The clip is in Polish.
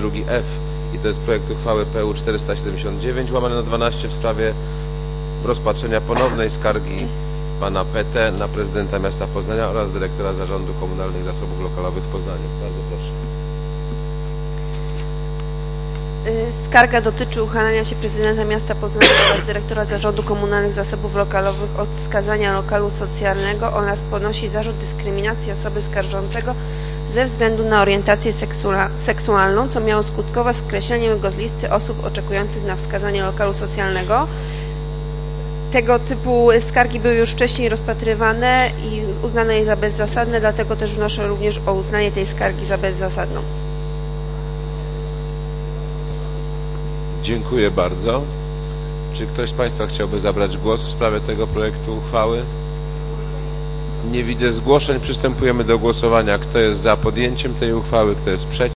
drugi F i to jest projekt uchwały PU 479/12 w sprawie rozpatrzenia ponownej skargi pana PT na prezydenta miasta Poznania oraz dyrektora Zarządu Komunalnych Zasobów Lokalowych w Poznaniu. Bardzo proszę. Skarga dotyczy uchylania się prezydenta miasta Poznania oraz dyrektora Zarządu Komunalnych Zasobów Lokalowych od wskazania lokalu socjalnego oraz ponosi zarzut dyskryminacji osoby skarżącego ze względu na orientację seksualną, co miało skutkować skreśleniem go z listy osób oczekujących na wskazanie lokalu socjalnego. Tego typu skargi były już wcześniej rozpatrywane i uznane je za bezzasadne, dlatego też wnoszę również o uznanie tej skargi za bezzasadną. Dziękuję bardzo. Czy ktoś z Państwa chciałby zabrać głos w sprawie tego projektu uchwały? Nie widzę zgłoszeń. Przystępujemy do głosowania. Kto jest za podjęciem tej uchwały? Kto jest przeciw?